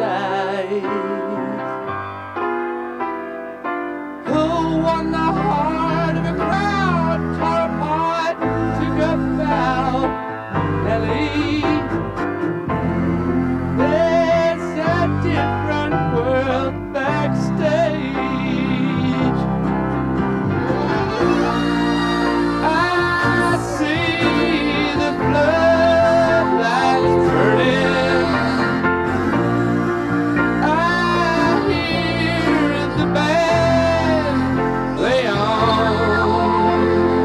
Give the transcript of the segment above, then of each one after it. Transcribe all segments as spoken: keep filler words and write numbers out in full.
paradise. Who won the heart of a crowd, tore apart, took a bow, Nellie? There's a different world backstage. I see the floodlights burning. I hear the band play on.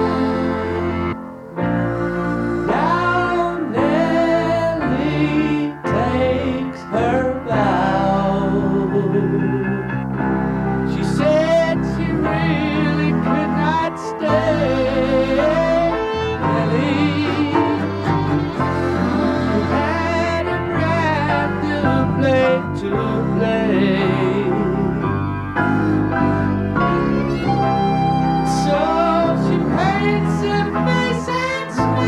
Now Nellie takes her vow. She said she really could not stay. Nellie, you had a brand new play to play. So she paints her face and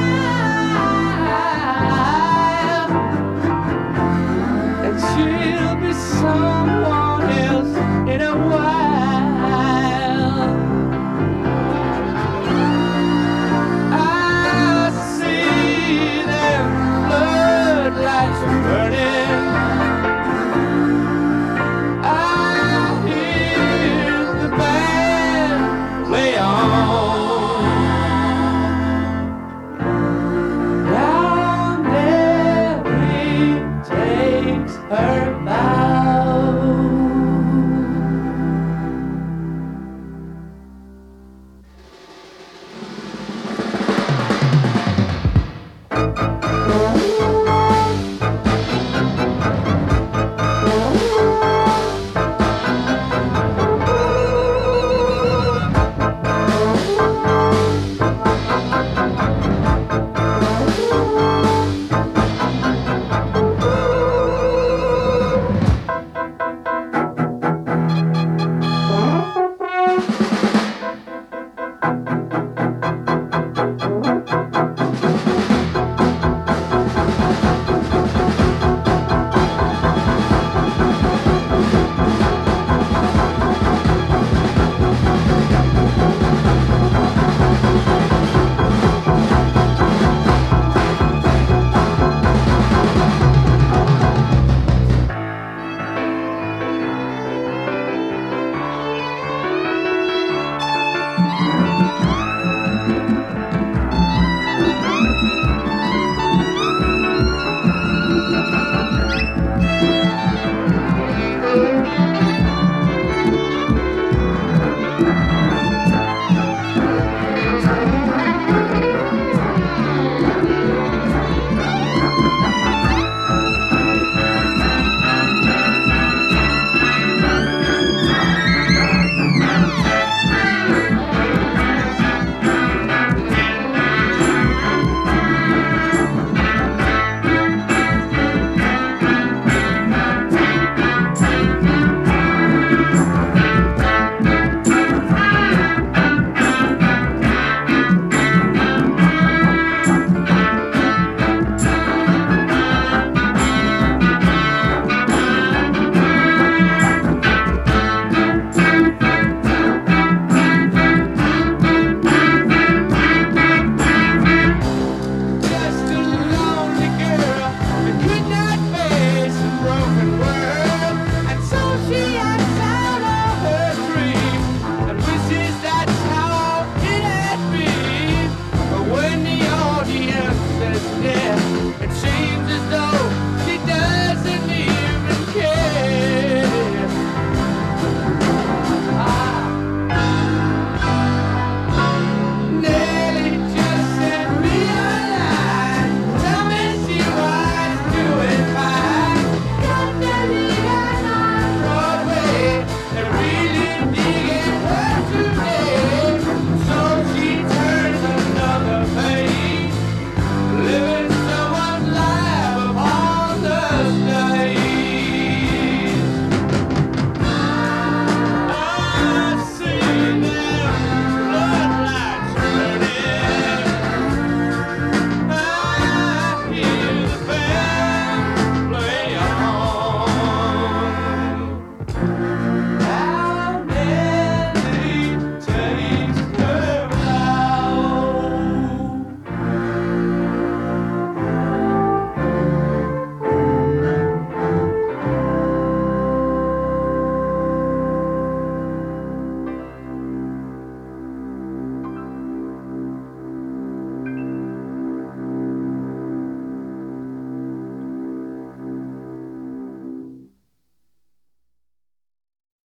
smile, and she'll be someone else in a while. I see them floodlights burning. I hear the band play on. Now Nellie takes her bow.